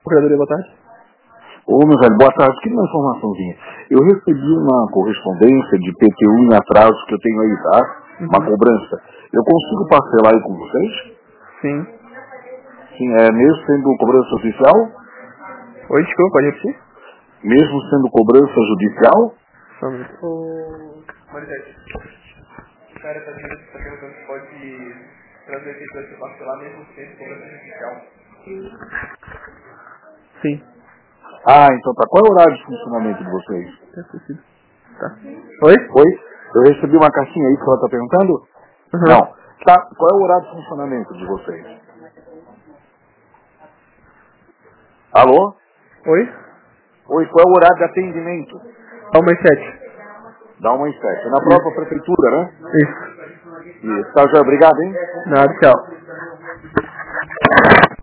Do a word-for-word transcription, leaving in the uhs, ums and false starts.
Procuradoria, boa tarde. Ô, meu velho, boa tarde. Queria uma informaçãozinha. Eu recebi uma correspondência de P T U em atraso que eu tenho aí, tá? Uhum. Uma cobrança. Eu consigo parcelar aí com vocês? Sim. Sim, é mesmo sendo cobrança oficial? Oi, desculpa, pode repetir? Mesmo sendo cobrança judicial? Só um minuto. Ô, Marisete, o cara tá dizendo que tá perguntando se pode trazer aqui pra você parcelar mesmo sendo cobrança judicial. Sim. Ah, então tá. Qual é o horário de funcionamento de vocês? Tá esquecido. Tá. Oi? Oi? Eu recebi uma caixinha aí que ela tá perguntando? Uhum. Não. Tá. Qual é o horário de funcionamento de vocês? Alô? Oi? Oi, qual é o horário de atendimento? Uma e sete. Dá uma e sete. É na própria prefeitura, né? Isso. Isso. Tá, já. Obrigado, hein? Nada, tchau.